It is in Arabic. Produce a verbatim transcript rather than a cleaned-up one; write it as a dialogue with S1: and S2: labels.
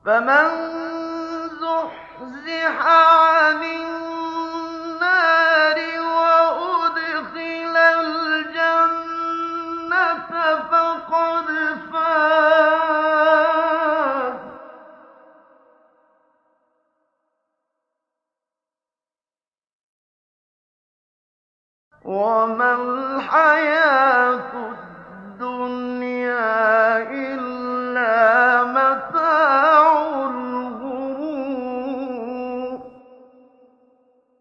S1: فمن زحزح عن النار وأدخل الجنة فقد فاز. وما الحياة الدنيا إلا